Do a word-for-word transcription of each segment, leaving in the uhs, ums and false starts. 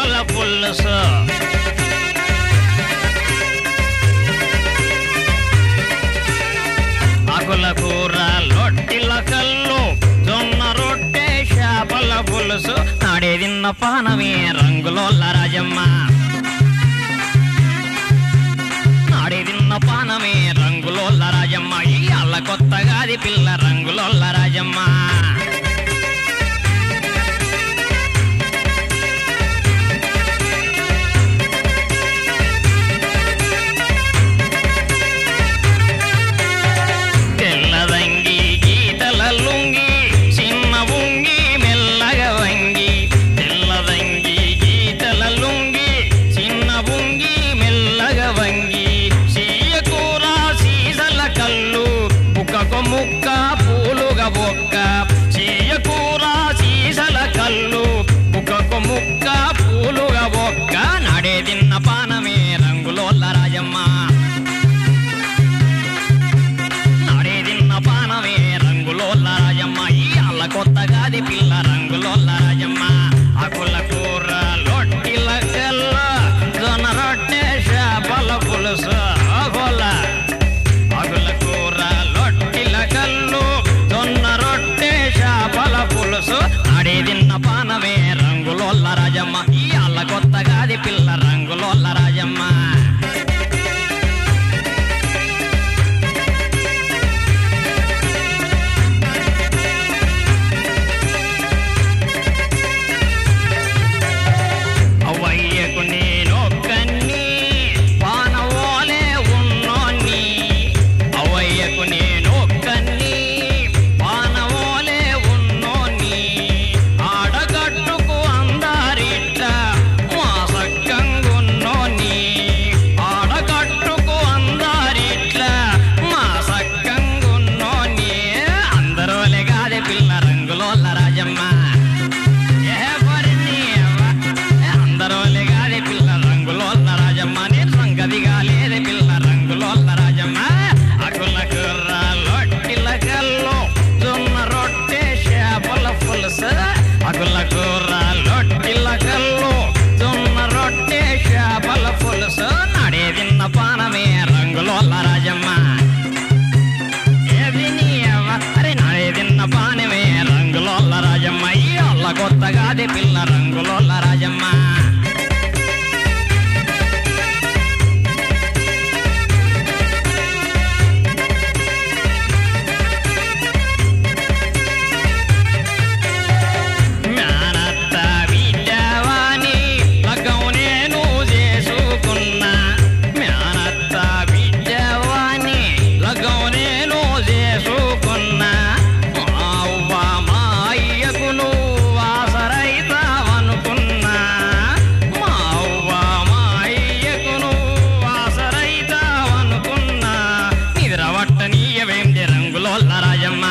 చేపల పులుసు ఆకుల కూర లొట్టిల కల్లు జొన్న రొట్టె చేపల పులుసు నాడే తిన్న పానమే రంగులోల్ల రాజమ్మ నాడే తిన్న పానమే రంగులోల్ల రాజమ్మ ఈ అల్ల కొత్తగాది పిల్ల రంగులోల్ల రాజమ్మ ముక్క పూలుగా బొక్క చీయకూర సీసల కళ్ళు బుక్కకు ముక్క పూలుగా బొక్క నాడే తిన్న పానమే రంగులోల్ల రాజమ్మ నాడే తిన్న పానమే రంగులోల్ల రాజమ్మ ఈ అల్ల కొత్తగాది పిల్ల రంగులోల్ల రాజమ్మ ఆకుల కూర లొట్టిల కల్ల జొన్న రొట్టె చేపల పులుసు ఆకుల ఆకుల కూర లొట్టిల కల్లు జొన్న రొట్టె చేపల పులుసు నాడే తిన్న పానమే రంగులోల్ల రాజమ్మ ఈ అల్ల కొత్తగాది పిల్ల రంగులోల్ల రాజమ్మ అవ్వయ్యకు నేనొక్కన్ని పానవోలే ఉన్నోన్ని అవ్వయ్యకు నేనొక్కన్ని పానవోలే ఉన్నోన్ని ఆడగట్టుకు అందారిట్ట మా సక్కంగున్నోన్ని ఆడగట్టుకు అందారిట్ల మా సక్కంగున్నోన్ని అందరోలే గాదే పిల్ల రంగులోల్ల రాజమ్మ అందరోలే గాదే పిల్ల రంగులోల్ల రాజమ్మ నేను సంగతిగా లేదే పిల్ల రంగులోల్ల రాజమ్మ ఆకుల కూర లొట్టిల కల్లు జొన్న రొట్టె చేపల పులుసు ఆకుల కూర లొట్టిల కల్లు జొన్న రొట్టె చేపల పులుసు నాడే తిన్న పానమే రంగులోల్ల రాజమ్మ ఏది నీ అవ్వ అరే నాడే తిన్న పానమే రంగులోల్ల రాజమ్మ ఈ అల్ల కొత్తగాది పిల్ల రంగులోల్ల రాజమ్మ జ్ఞానత్త విద్యావాణి లగ్గం నేను చేసుకున్నా జ్ఞానత్త విద్యావాణి లగ్గం నేను చేసుకున్నా మా అవ్వ మా అయ్యకు నువ్వు ఆసరైతావనుకున్నా మా అవ్వ మా అయ్యకు నువ్వు ఆసరైతావనుకున్నా నిద్రవట్ట నీయవేంది రంగులోల్ల రాజమ్మ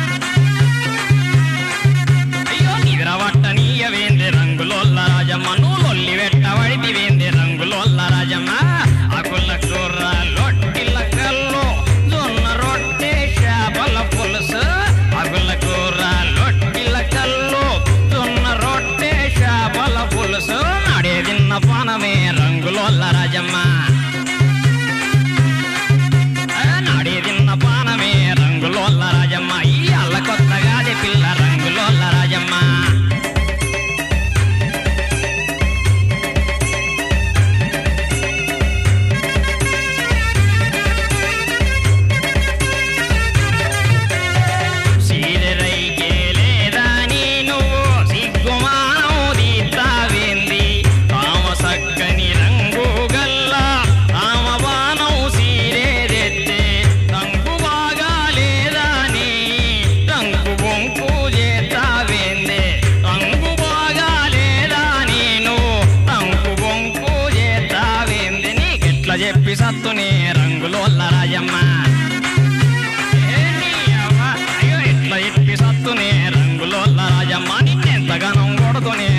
అయ్యో నిద్రవట్ట నీయవేంది రంగులోల్ల రాజమ్మ నువ్వు లొల్లి వెట్టబడితి వేంది రంగులోల్ల రాజమ్మ ఆకుల కూర లొట్టిల కల్లు జొన్న రొట్టె చేపల పులుసు ఆకుల కూర లొట్టిల కల్లు జొన్న రొట్టె చేపల పులుసు నాడే తిన్న పానమే రంగులోల్ల రాజమ్మ నాడే తిన్న పానమే రంగులోల్ల రాజమ్మ ఈ అల్ల కొత్తగాది పిల్ల రంగులోల్ల రాజమ్మ సీరెరైకే లేదా నీ నువ్వు సిగ్గుమానం దీతావేంది రామ సక్కని రంగు గల్ల రామ బాణం సీరేదెత్తే రంగు బాగా లేదా నీ రంగు బొంకు చేతావేందే రంగు బాగా లేదా నేను రంగు బొంకు చేతావేంది నీకెట్లా చెప్పి సత్తునే రంగులోల్ల రాజమ్మ ఏ నీ అవ్వ అయ్యో ఎట్లా చెప్పి సత్తునే రంగులోల్ల రాజమ్మ నిన్నెంతగానం కొడుతునే